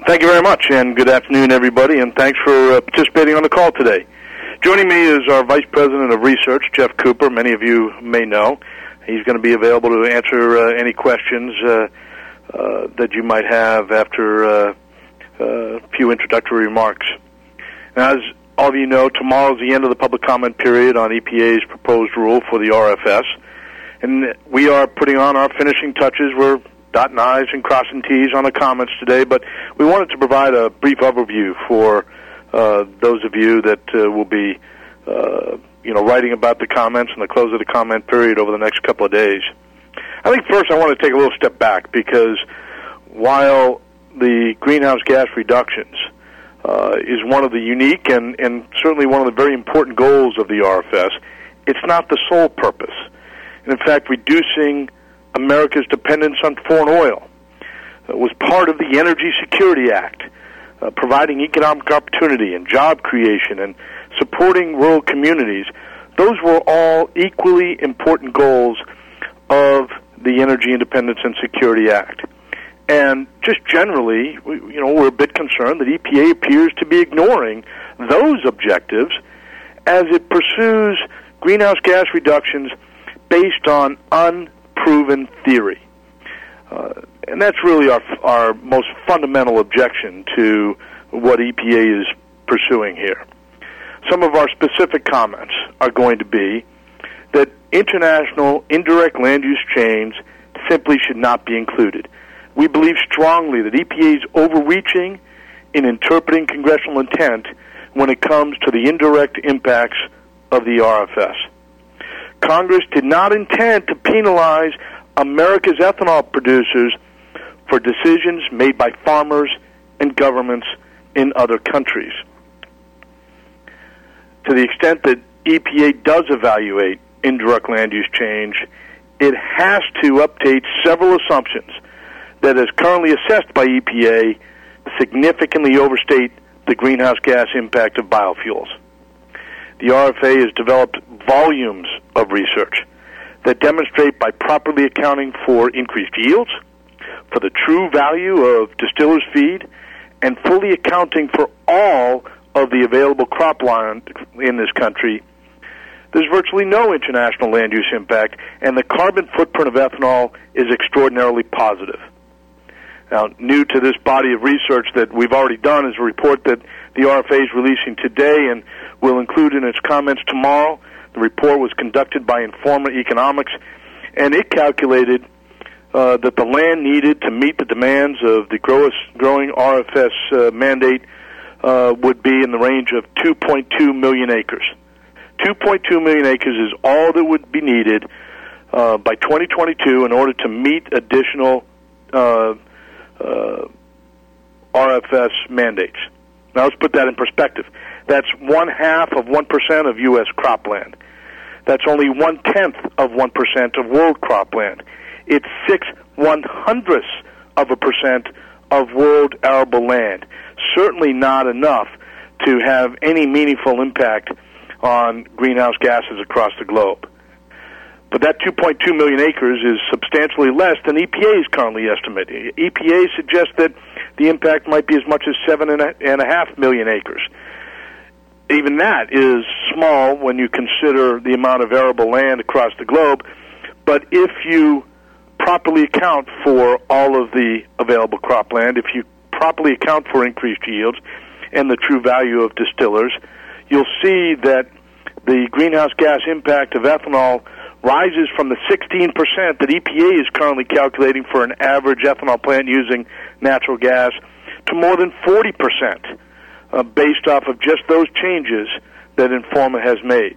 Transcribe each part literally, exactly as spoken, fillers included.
Thank you very much, and good afternoon, everybody, and thanks for uh, participating on the call today. Joining me is our Vice President of Research, Jeff Cooper. Many of you may know. He's going to be available to answer uh, any questions uh, uh, that you might have after uh, uh, a few introductory remarks. Now, as all of you know, tomorrow is the end of the public comment period on E P A's proposed rule for the R F S, and we are putting on our finishing touches. We're dotting I's and crossing T's on the comments today, but we wanted to provide a brief overview for uh, those of you that uh, will be, uh, you know, writing about the comments and the close of the comment period over the next couple of days. I think first I want to take a little step back because while the greenhouse gas reductions uh, is one of the unique and, and certainly one of the very important goals of the R F S, it's not the sole purpose. And in fact, reducing America's dependence on foreign oil uh, was part of the Energy Security Act, uh, providing economic opportunity and job creation and supporting rural communities. Those were all equally important goals of the Energy Independence and Security Act. And just generally, we, you know, we're a bit concerned that E P A appears to be ignoring those objectives as it pursues greenhouse gas reductions based on un proven theory. Uh, and that's really our our most fundamental objection to what E P A is pursuing here. Some of our specific comments are going to be that international indirect land use change simply should not be included. We believe strongly that E P A is overreaching in interpreting congressional intent when it comes to the indirect impacts of the R F S. Congress did not intend to penalize America's ethanol producers for decisions made by farmers and governments in other countries. To the extent that E P A does evaluate indirect land use change, it has to update several assumptions that, as currently assessed by E P A, significantly overstate the greenhouse gas impact of biofuels. The R F A has developed volumes of research that demonstrate by properly accounting for increased yields, for the true value of distillers' feed, and fully accounting for all of the available cropland in this country, there's virtually no international land use impact, and the carbon footprint of ethanol is extraordinarily positive. Now, new to this body of research that we've already done is a report that the R F A is releasing today and will include in its comments tomorrow. The report was conducted by Informa Economics, and it calculated uh, that the land needed to meet the demands of the gross, growing R F S uh, mandate uh, would be in the range of two point two million acres. two point two million acres is all that would be needed uh, by twenty twenty-two in order to meet additional uh, uh, R F S mandates. Now let's put that in perspective. That's one half of one percent of U S cropland. That's only one-tenth of one percent of world cropland. It's six one-hundredths of a percent of world arable land. Certainly not enough to have any meaningful impact on greenhouse gases across the globe. But that two point two million acres is substantially less than E P A is currently estimating. E P A suggests that the impact might be as much as seven and a half million acres. Even that is small when you consider the amount of arable land across the globe. But if you properly account for all of the available cropland, if you properly account for increased yields and the true value of distillers, you'll see that the greenhouse gas impact of ethanol rises from the sixteen percent that E P A is currently calculating for an average ethanol plant using natural gas to more than forty percent. Uh, based off of just those changes that Informa has made.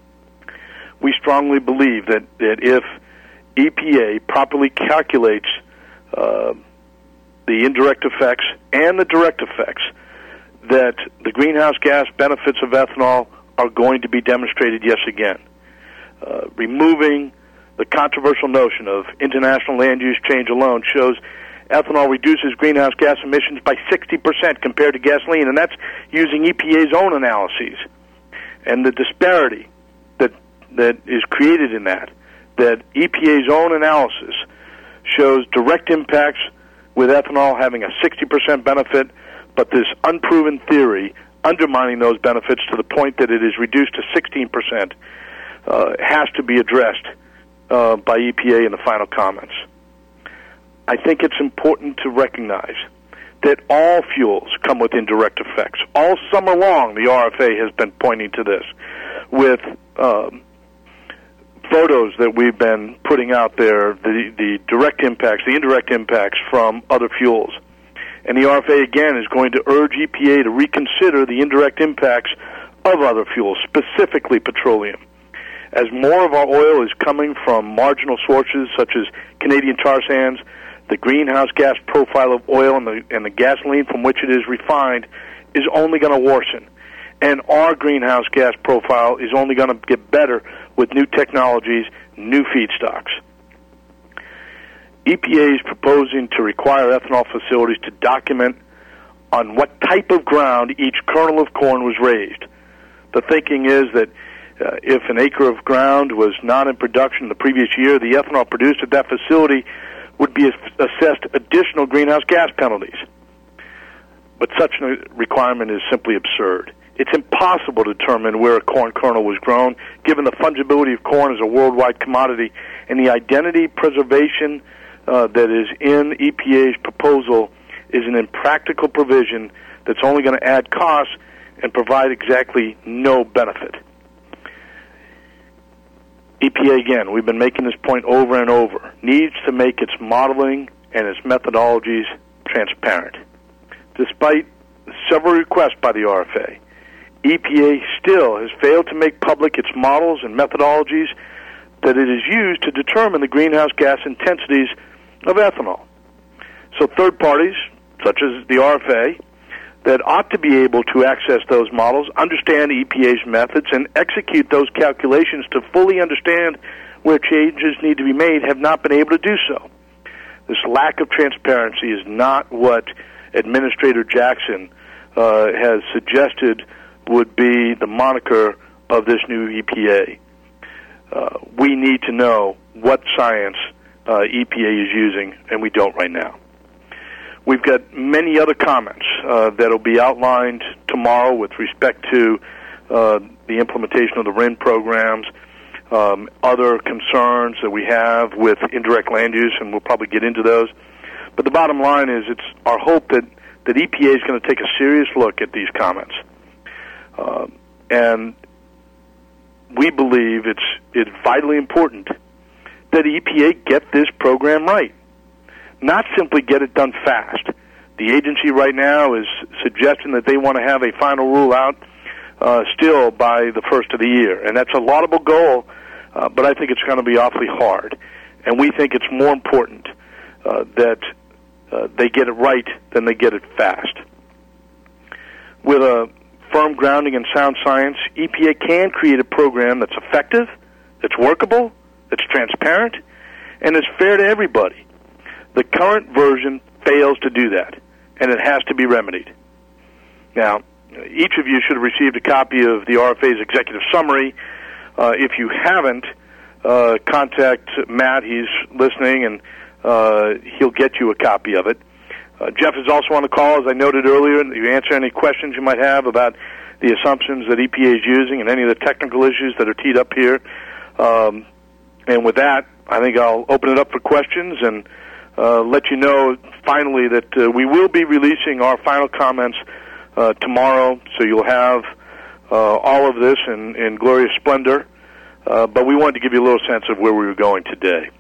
We strongly believe that, that if E P A properly calculates uh, the indirect effects and the direct effects, that the greenhouse gas benefits of ethanol are going to be demonstrated yet again. Uh, removing the controversial notion of international land use change alone shows ethanol reduces greenhouse gas emissions by sixty percent compared to gasoline, and that's using E P A's own analyses. And the disparity that that is created in that, that E P A's own analysis shows direct impacts with ethanol having a sixty percent benefit, but this unproven theory undermining those benefits to the point that it is reduced to sixteen percent uh, has to be addressed uh, by E P A in the final comments. I think it's important to recognize that all fuels come with indirect effects. All summer long, the R F A has been pointing to this with um, photos that we've been putting out there, the, the direct impacts, the indirect impacts from other fuels. And the R F A, again, is going to urge E P A to reconsider the indirect impacts of other fuels, specifically petroleum. As more of our oil is coming from marginal sources such as Canadian tar sands, the greenhouse gas profile of oil and the, and the gasoline from which it is refined is only going to worsen. And our greenhouse gas profile is only going to get better with new technologies, new feedstocks. E P A is proposing to require ethanol facilities to document on what type of ground each kernel of corn was raised. The thinking is that uh, if an acre of ground was not in production the previous year, the ethanol produced at that facility would be assessed additional greenhouse gas penalties. But such a requirement is simply absurd. It's impossible to determine where a corn kernel was grown, given the fungibility of corn as a worldwide commodity, and the identity preservation uh, that is in E P A's proposal is an impractical provision that's only going to add costs and provide exactly no benefit. E P A, again, we've been making this point over and over, needs to make its modeling and its methodologies transparent. Despite several requests by the R F A, E P A still has failed to make public its models and methodologies that it is used to determine the greenhouse gas intensities of ethanol. So third parties, such as the R F A, that ought to be able to access those models, understand E P A's methods, and execute those calculations to fully understand where changes need to be made, have not been able to do so. This lack of transparency is not what Administrator Jackson uh, has suggested would be the moniker of this new E P A. Uh, we need to know what science uh, E P A is using, and we don't right now. We've got many other comments uh, that will be outlined tomorrow with respect to uh, the implementation of the R I N programs, um, other concerns that we have with indirect land use, and we'll probably get into those. But the bottom line is it's our hope that, that E P A is going to take a serious look at these comments. Uh, and we believe it's, it's vitally important that E P A get this program right. Not simply get it done fast. The agency right now is suggesting that they want to have a final rule out uh, still by the first of the year. And that's a laudable goal, uh, but I think it's going to be awfully hard. And we think it's more important uh, that uh, they get it right than they get it fast. With a firm grounding in sound science, E P A can create a program that's effective, that's workable, that's transparent, and is fair to everybody. The current version fails to do that, and it has to be remedied. Now, each of you should have received a copy of the R F A's executive summary. Uh, if you haven't, uh, contact Matt. He's listening, and uh, he'll get you a copy of it. Uh, Jeff is also on the call, as I noted earlier. You answer any questions you might have about the assumptions that E P A is using and any of the technical issues that are teed up here. Um, and with that, I think I'll open it up for questions and Uh, let you know finally that uh, we will be releasing our final comments uh, tomorrow, so you'll have uh, all of this in, in glorious splendor. Uh, but we wanted to give you a little sense of where we were going today.